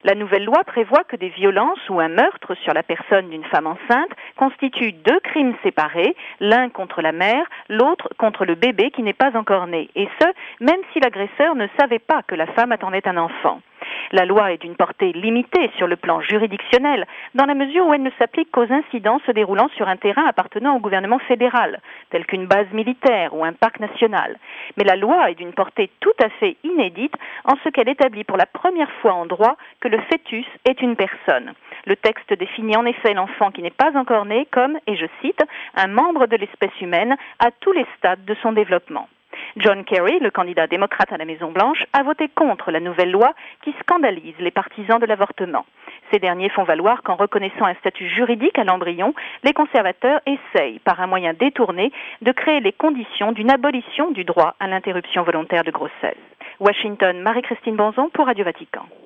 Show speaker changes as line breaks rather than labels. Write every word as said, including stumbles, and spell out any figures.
La nouvelle loi prévoit que des violences ou un meurtre sur la personne d'une femme enceinte constituent deux crimes séparés, l'un contre la mère, l'autre contre le bébé qui n'est pas encore né, et ce, même si l'agresseur ne savait pas que la femme attendait un enfant. La loi est d'une portée limitée sur le plan juridictionnel, dans la mesure où elle ne s'applique qu'aux incidents se déroulant sur un terrain appartenant au gouvernement fédéral, tel qu'une base militaire ou un parc national. Mais la loi est d'une portée tout à fait inédite en ce qu'elle établit pour la première fois en droit que le fœtus est une personne. Le texte définit en effet l'enfant qui n'est pas encore né comme, et je cite, un membre de l'espèce humaine à tous les stades de son développement. John Kerry, le candidat démocrate à la Maison-Blanche, a voté contre la nouvelle loi qui scandalise les partisans de l'avortement. Ces derniers font valoir qu'en reconnaissant un statut juridique à l'embryon, les conservateurs essayent, par un moyen détourné, de créer les conditions d'une abolition du droit à l'interruption volontaire de grossesse. Washington, Marie-Christine Bonzon pour Radio Vatican.